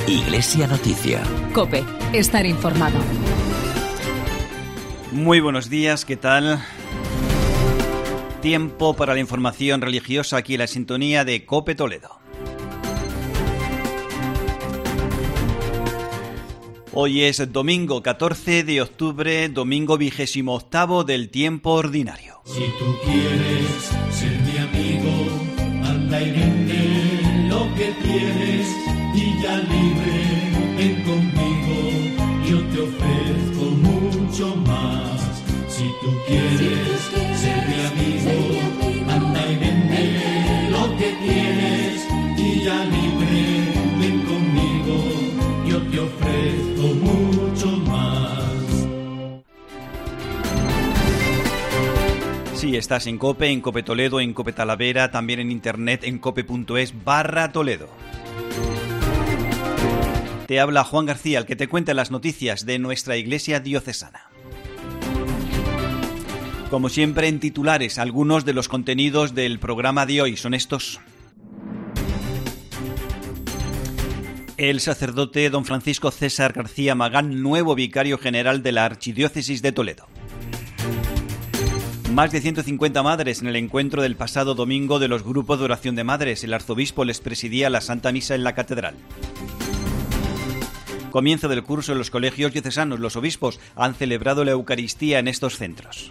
Iglesia Noticia. COPE. Estar informado. Muy buenos días, ¿qué tal? Tiempo para la información religiosa aquí en la sintonía de COPE Toledo. Hoy es domingo 14 de octubre, domingo 28º del tiempo ordinario. Si tú quieres ser mi amigo, anda y vende lo que tienes y ya libre, ven conmigo, yo te ofrezco mucho más. Si tú quieres ser mi amigo, anda y vende lo que tienes y ya libre, ven conmigo, yo te ofrezco mucho más. Sí, estás en COPE Toledo, en COPE Talavera, también en internet en cope.es/Toledo. Te habla Juan García, el que te cuenta las noticias de nuestra Iglesia diocesana. Como siempre, en titulares, algunos de los contenidos del programa de hoy son estos. El sacerdote don Francisco César García Magán, nuevo vicario general de la Archidiócesis de Toledo. Más de 150 madres en el encuentro del pasado domingo de los grupos de oración de madres. El arzobispo les presidía la Santa Misa en la Catedral. Comienzo del curso en los colegios diocesanos. Los obispos han celebrado la Eucaristía en estos centros.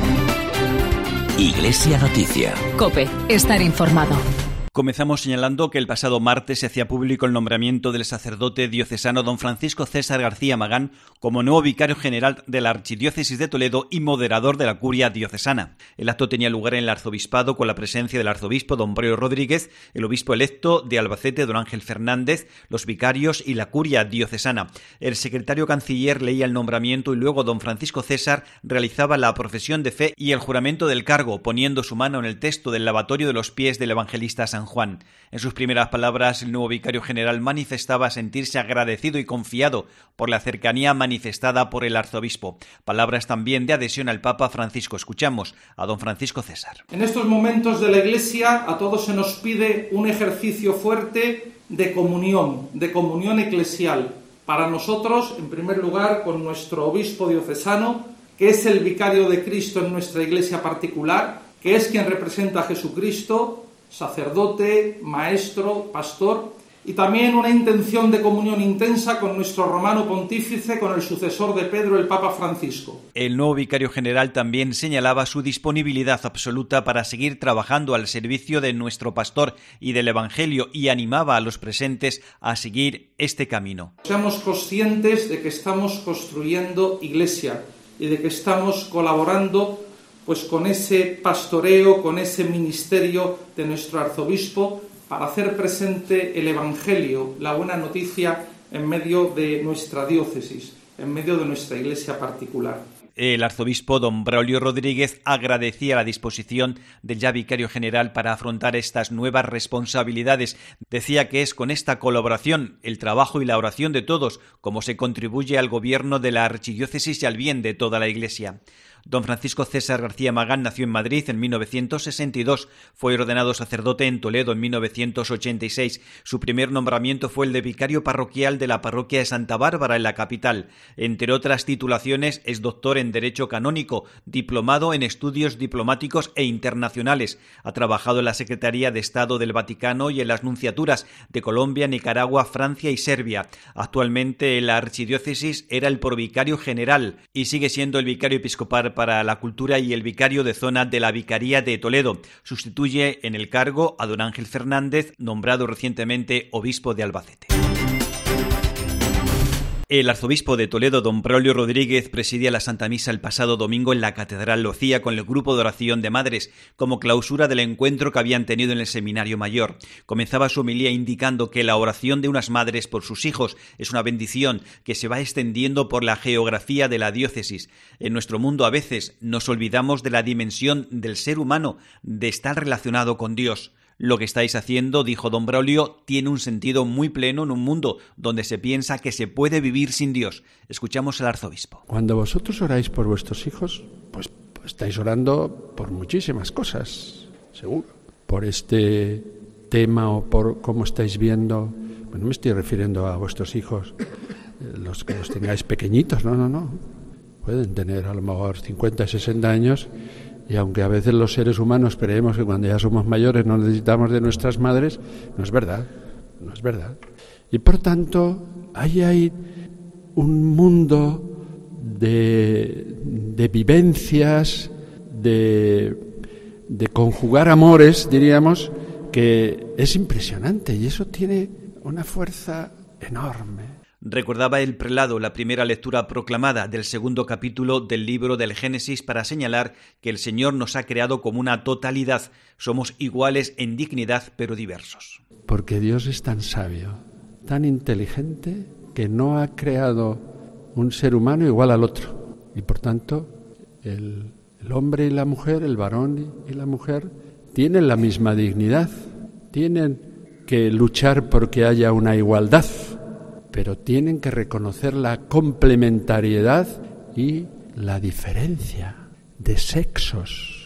Iglesia Noticia. COPE. Estar informado. Comenzamos señalando que el pasado martes se hacía público el nombramiento del sacerdote diocesano don Francisco César García Magán como nuevo vicario general de la Archidiócesis de Toledo y moderador de la curia diocesana. El acto tenía lugar en el arzobispado con la presencia del arzobispo don Braulio Rodríguez, el obispo electo de Albacete don Ángel Fernández, los vicarios y la curia diocesana. El secretario canciller leía el nombramiento y luego don Francisco César realizaba la profesión de fe y el juramento del cargo, poniendo su mano en el texto del lavatorio de los pies del evangelista San Juan. En sus primeras palabras, el nuevo vicario general manifestaba sentirse agradecido y confiado por la cercanía manifestada por el arzobispo. Palabras también de adhesión al Papa Francisco. Escuchamos a don Francisco César. En estos momentos de la Iglesia a todos se nos pide un ejercicio fuerte de comunión eclesial. Para nosotros, en primer lugar, con nuestro obispo diocesano, que es el vicario de Cristo en nuestra Iglesia particular, que es quien representa a Jesucristo, sacerdote, maestro, pastor, y también una intención de comunión intensa con nuestro romano pontífice, con el sucesor de Pedro, el Papa Francisco. El nuevo vicario general también señalaba su disponibilidad absoluta para seguir trabajando al servicio de nuestro pastor y del Evangelio y animaba a los presentes a seguir este camino. Seamos conscientes de que estamos construyendo iglesia y de que estamos colaborando pues con ese pastoreo, con ese ministerio de nuestro arzobispo para hacer presente el Evangelio, la buena noticia en medio de nuestra diócesis, en medio de nuestra iglesia particular. El arzobispo don Braulio Rodríguez agradecía la disposición del ya vicario general para afrontar estas nuevas responsabilidades. Decía que es con esta colaboración, el trabajo y la oración de todos, como se contribuye al gobierno de la archidiócesis y al bien de toda la Iglesia. Don Francisco César García Magán nació en Madrid en 1962, fue ordenado sacerdote en Toledo en 1986. Su primer nombramiento fue el de vicario parroquial de la parroquia de Santa Bárbara en la capital. Entre otras titulaciones es doctor en Derecho Canónico, diplomado en Estudios Diplomáticos e Internacionales. Ha trabajado en la Secretaría de Estado del Vaticano y en las nunciaturas de Colombia, Nicaragua, Francia y Serbia. Actualmente en la archidiócesis era el provicario general y sigue siendo el vicario episcopal para la cultura y el vicario de zona de la Vicaría de Toledo. Sustituye en el cargo a don Ángel Fernández, nombrado recientemente obispo de Albacete. El arzobispo de Toledo, don Braulio Rodríguez, presidía la Santa Misa el pasado domingo en la Catedral. Lo hacía con el grupo de oración de madres, como clausura del encuentro que habían tenido en el Seminario Mayor. Comenzaba su homilía indicando que la oración de unas madres por sus hijos es una bendición que se va extendiendo por la geografía de la diócesis. En nuestro mundo a veces nos olvidamos de la dimensión del ser humano, de estar relacionado con Dios. Lo que estáis haciendo, dijo don Braulio, tiene un sentido muy pleno en un mundo donde se piensa que se puede vivir sin Dios. Escuchamos al arzobispo. Cuando vosotros oráis por vuestros hijos, pues estáis orando por muchísimas cosas, seguro. Por este tema o por cómo estáis viendo no me estoy refiriendo a vuestros hijos, los que los tengáis pequeñitos, no. Pueden tener a lo mejor 50, 60 años y aunque a veces los seres humanos creemos que cuando ya somos mayores no necesitamos de nuestras madres, no es verdad. Y por tanto, ahí hay un mundo de vivencias, de conjugar amores, diríamos, que es impresionante y eso tiene una fuerza enorme. Recordaba el prelado la primera lectura proclamada del segundo capítulo del libro del Génesis para señalar que el Señor nos ha creado como una totalidad. Somos iguales en dignidad, pero diversos. Porque Dios es tan sabio, tan inteligente, que no ha creado un ser humano igual al otro. Y por tanto, el hombre y la mujer, el varón y la mujer, tienen la misma dignidad. Tienen que luchar porque haya una igualdad, pero tienen que reconocer la complementariedad y la diferencia de sexos,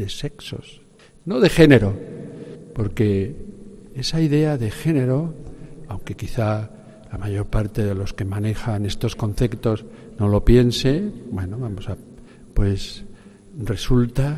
no de género, porque esa idea de género, aunque quizá la mayor parte de los que manejan estos conceptos no lo piense, pues resulta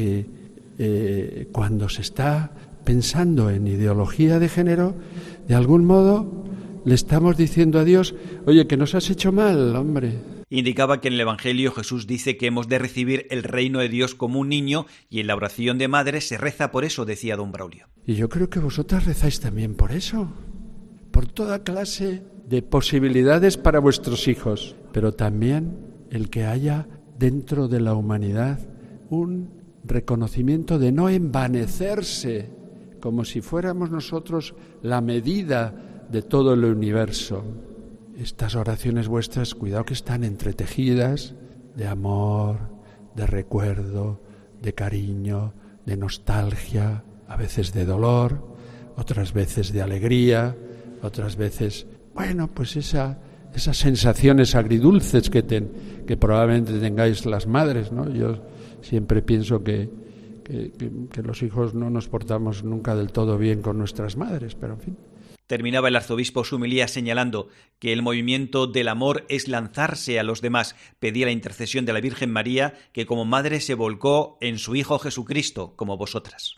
que cuando se está pensando en ideología de género, de algún modo le estamos diciendo a Dios, oye, que nos has hecho mal, hombre. Indicaba que en el Evangelio Jesús dice que hemos de recibir el reino de Dios como un niño y en la oración de madre se reza por eso, decía don Braulio. Y yo creo que vosotras rezáis también por eso, por toda clase de posibilidades para vuestros hijos, pero también el que haya dentro de la humanidad un reconocimiento de no envanecerse como si fuéramos nosotros la medida de todo el universo. Estas oraciones vuestras, cuidado que están entretejidas de amor, de recuerdo, de cariño, de nostalgia, a veces de dolor, otras veces de alegría, otras veces, pues esas sensaciones agridulces que probablemente tengáis las madres, ¿no? Yo siempre pienso que los hijos no nos portamos nunca del todo bien con nuestras madres, pero en fin. Terminaba el arzobispo su homilía señalando que el movimiento del amor es lanzarse a los demás. Pedía la intercesión de la Virgen María, que como madre se volcó en su Hijo Jesucristo, como vosotras.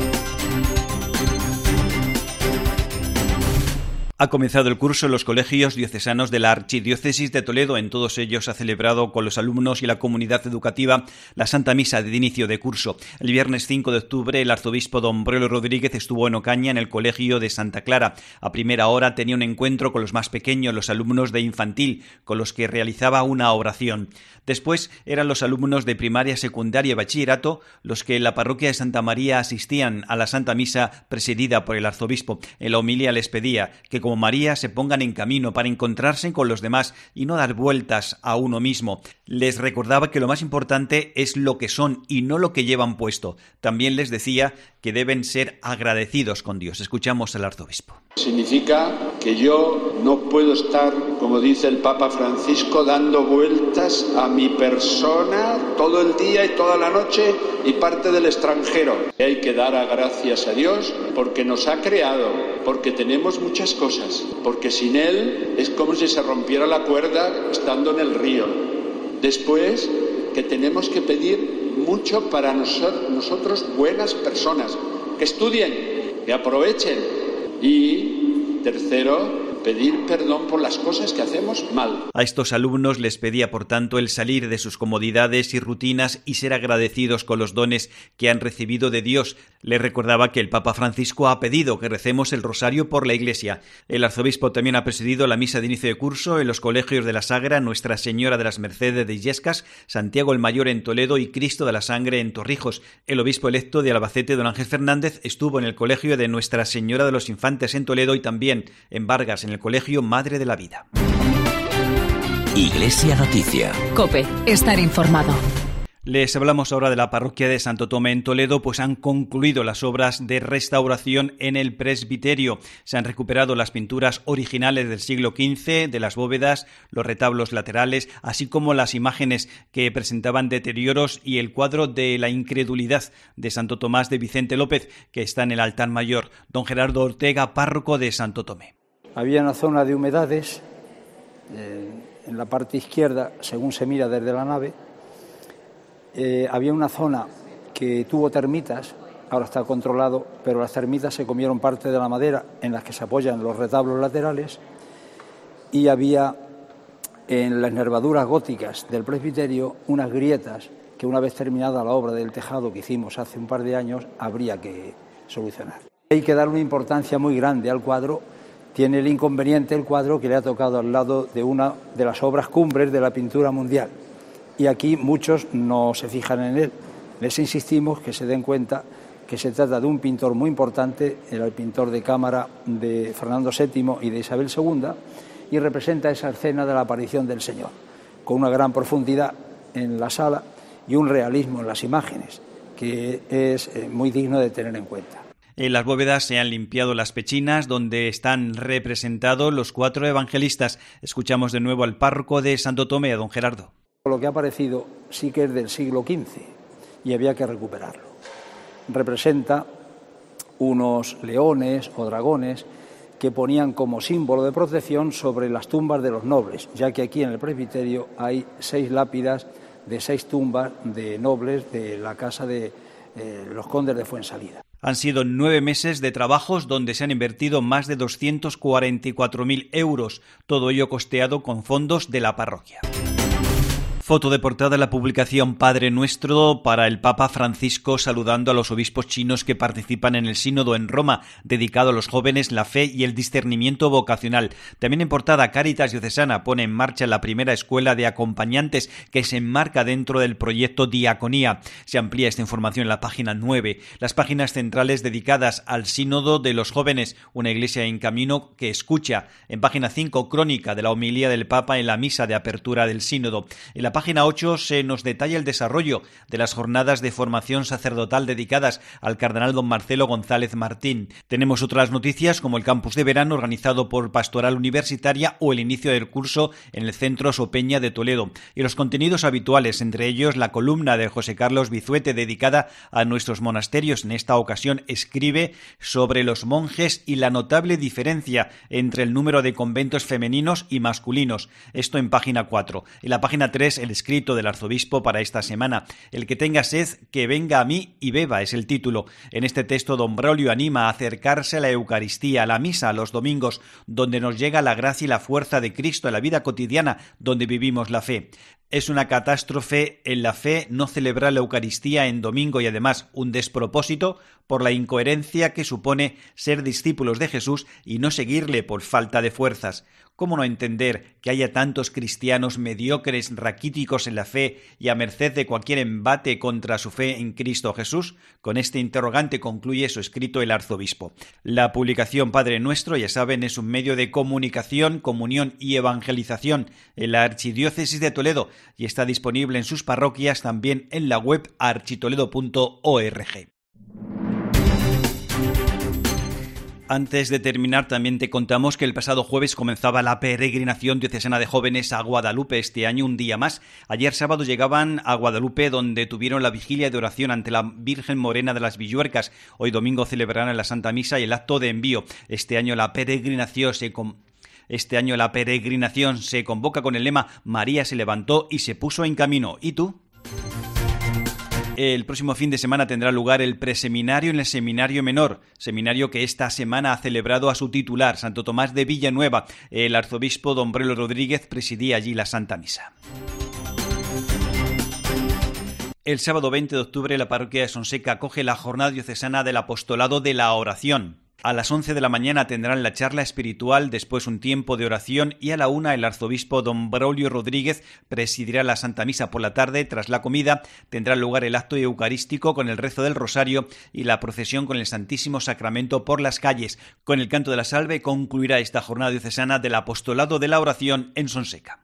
Ha comenzado el curso en los colegios diocesanos de la Archidiócesis de Toledo. En todos ellos ha celebrado con los alumnos y la comunidad educativa la Santa Misa de inicio de curso. El viernes 5 de octubre el arzobispo don Braulio Rodríguez estuvo en Ocaña, en el colegio de Santa Clara. A primera hora tenía un encuentro con los más pequeños, los alumnos de infantil, con los que realizaba una oración. Después eran los alumnos de primaria, secundaria y bachillerato los que en la parroquia de Santa María asistían a la Santa Misa presidida por el arzobispo. En la homilía les pedía que como María se pongan en camino para encontrarse con los demás y no dar vueltas a uno mismo. Les recordaba que lo más importante es lo que son y no lo que llevan puesto. También les decía que deben ser agradecidos con Dios. Escuchamos al arzobispo. Significa que yo no puedo estar, como dice el Papa Francisco, dando vueltas a mi persona todo el día y toda la noche y parte del extranjero. Hay que dar gracias a Dios porque nos ha creado, porque tenemos muchas cosas, porque sin Él es como si se rompiera la cuerda estando en el río. Después, que tenemos que pedir mucho para nosotros buenas personas, que estudien, que aprovechen. Y tercero, pedir perdón por las cosas que hacemos mal. A estos alumnos les pedía, por tanto, el salir de sus comodidades y rutinas y ser agradecidos con los dones que han recibido de Dios. Les recordaba que el Papa Francisco ha pedido que recemos el rosario por la Iglesia. El arzobispo también ha presidido la misa de inicio de curso en los colegios de la Sagra, Nuestra Señora de las Mercedes de Illescas, Santiago el Mayor en Toledo y Cristo de la Sangre en Torrijos. El obispo electo de Albacete, don Ángel Fernández, estuvo en el colegio de Nuestra Señora de los Infantes en Toledo y también en Vargas, en el colegio Madre de la Vida. Iglesia Noticia. COPE. Estar informado. Les hablamos ahora de la parroquia de Santo Tomé en Toledo, pues han concluido las obras de restauración en el presbiterio. Se han recuperado las pinturas originales del siglo XV de las bóvedas, los retablos laterales, así como las imágenes que presentaban deterioros y el cuadro de la incredulidad de Santo Tomás de Vicente López, que está en el altar mayor. Don Gerardo Ortega, párroco de Santo Tomé. Había una zona de humedades en la parte izquierda, según se mira desde la nave. Había una zona que tuvo termitas, ahora está controlado, pero las termitas se comieron parte de la madera en las que se apoyan los retablos laterales, y había en las nervaduras góticas del presbiterio unas grietas que, una vez terminada la obra del tejado que hicimos hace un par de años, habría que solucionar. Hay que dar una importancia muy grande al cuadro. Tiene el inconveniente el cuadro que le ha tocado al lado de una de las obras cumbres de la pintura mundial, y aquí muchos no se fijan en él. Les insistimos que se den cuenta que se trata de un pintor muy importante, era el pintor de cámara de Fernando VII y de Isabel II, y representa esa escena de la aparición del Señor, con una gran profundidad en la sala y un realismo en las imágenes que es muy digno de tener en cuenta. En las bóvedas se han limpiado las pechinas donde están representados los 4 evangelistas. Escuchamos de nuevo al párroco de Santo Tomé, a don Gerardo. Lo que ha aparecido sí que es del siglo XV y había que recuperarlo. Representa unos leones o dragones que ponían como símbolo de protección sobre las tumbas de los nobles, ya que aquí en el presbiterio hay 6 lápidas de 6 tumbas de nobles de la casa de los condes de Fuensalida. Han sido 9 meses de trabajos donde se han invertido más de 244.000 euros, todo ello costeado con fondos de la parroquia. Foto de portada de la publicación Padre Nuestro para el Papa Francisco saludando a los obispos chinos que participan en el sínodo en Roma, dedicado a los jóvenes, la fe y el discernimiento vocacional. También en portada, Cáritas Diocesana pone en marcha la primera escuela de acompañantes que se enmarca dentro del proyecto Diaconía. Se amplía esta información en la página 9. Las páginas centrales dedicadas al sínodo de los jóvenes, una iglesia en camino que escucha. En página 5, crónica de la homilía del Papa en la misa de apertura del sínodo. En la página 8 se nos detalla el desarrollo de las jornadas de formación sacerdotal dedicadas al cardenal don Marcelo González Martín. Tenemos otras noticias como el campus de verano organizado por Pastoral Universitaria o el inicio del curso en el Centro Sopeña de Toledo. Y los contenidos habituales, entre ellos la columna de José Carlos Bizuete dedicada a nuestros monasterios. En esta ocasión escribe sobre los monjes y la notable diferencia entre el número de conventos femeninos y masculinos. Esto en página 4. En la página 3, el escrito del arzobispo para esta semana. El que tenga sed, que venga a mí y beba, es el título. En este texto, don Braulio anima a acercarse a la Eucaristía, a la misa, a los domingos, donde nos llega la gracia y la fuerza de Cristo, a la vida cotidiana, donde vivimos la fe. Es una catástrofe en la fe no celebrar la Eucaristía en domingo y además un despropósito por la incoherencia que supone ser discípulos de Jesús y no seguirle por falta de fuerzas. ¿Cómo no entender que haya tantos cristianos mediocres, raquíticos en la fe y a merced de cualquier embate contra su fe en Cristo Jesús? Con este interrogante concluye su escrito el arzobispo. La publicación Padre Nuestro, ya saben, es un medio de comunicación, comunión y evangelización en la Archidiócesis de Toledo y está disponible en sus parroquias, también en la web architoledo.org. Antes de terminar, también te contamos que el pasado jueves comenzaba la peregrinación diocesana de jóvenes a Guadalupe, este año un día más. Ayer sábado llegaban a Guadalupe, donde tuvieron la vigilia de oración ante la Virgen Morena de las Villuercas. Hoy domingo celebrarán la Santa Misa y el acto de envío. Este año la peregrinación se convoca con el lema María se levantó y se puso en camino. ¿Y tú? El próximo fin de semana tendrá lugar el preseminario en el Seminario Menor, seminario que esta semana ha celebrado a su titular, Santo Tomás de Villanueva. El arzobispo don Brelo Rodríguez presidía allí la Santa Misa. El sábado 20 de octubre la parroquia de Sonseca acoge la jornada diocesana del apostolado de la oración. A las 11 de la mañana tendrán la charla espiritual, después un tiempo de oración y a la 1 el arzobispo don Braulio Rodríguez presidirá la Santa Misa por la tarde. Tras la comida tendrá lugar el acto eucarístico con el rezo del rosario y la procesión con el Santísimo Sacramento por las calles. Con el canto de la salve concluirá esta jornada diocesana del apostolado de la oración en Sonseca.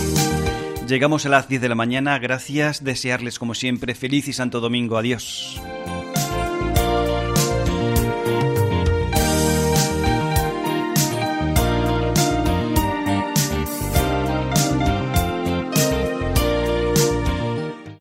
Llegamos a las 10 de la mañana. Gracias, desearles como siempre feliz y santo domingo. Adiós.